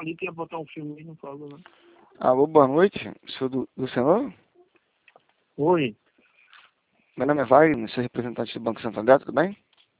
falei que ia botar um filme e não falou, não. Alô, boa noite. Sou do senhor? Oi, Meu nome é Wagner, sou representante do Banco Santander, tudo bem?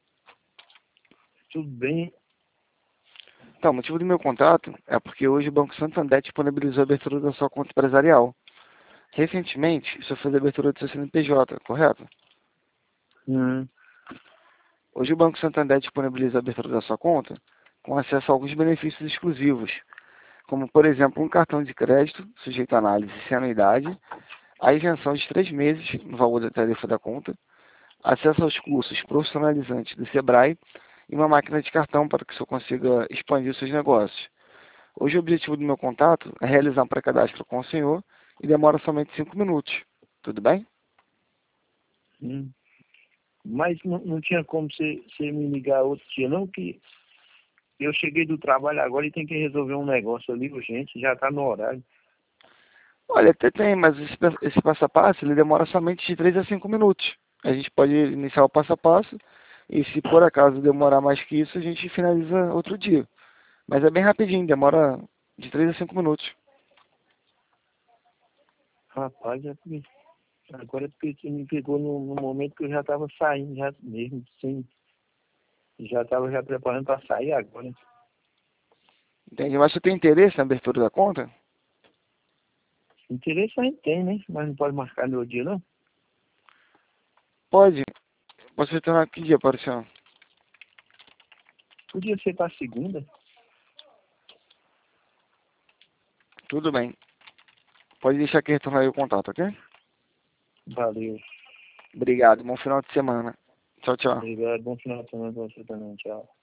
tudo bem? Então, o motivo do meu contato é porque hoje o Banco Santander disponibilizou a abertura da sua conta empresarial. Recentemente, o senhor fez a abertura do seu CNPJ, correto? Hum, Hoje o Banco Santander disponibiliza a abertura da sua conta com acesso a alguns benefícios exclusivos, como, por exemplo, um cartão de crédito sujeito à análise sem anuidade, a isenção de 3 meses no valor da tarifa da conta, acesso aos cursos profissionalizantes do Sebrae e uma máquina de cartão para que o senhor consiga expandir os seus negócios. Hoje o objetivo do meu contato é realizar um pré-cadastro com o senhor e demora somente 5 minutos. Tudo bem? hum. Mas não tinha como você me ligar outro dia, não, que eu cheguei do trabalho agora e tenho que resolver um negócio ali urgente, já está no horário. Olha, até tem, mas esse passo a passo ele demora somente de 3 a 5 minutos. A gente pode iniciar o passo a passo e se por acaso demorar mais que isso, a gente finaliza outro dia. Mas é bem rapidinho, demora de 3 a 5 minutos. Rapaz, agora porque você me pegou no momento que eu já estava saindo, já mesmo, sim. Já estava já preparando para sair agora. Entende? Mas você tem interesse na abertura da conta? Interesse a gente tem, né? Mas não pode marcar no dia, não? Pode. Você retornar que dia para o senhor? Podia ser para segunda. Tudo bem. Pode deixar que retornar aí o contato, ok? Valeu. Obrigado. Bom final de semana. Tchau, tchau. Obrigado. Bom final de semana para você também. Tchau.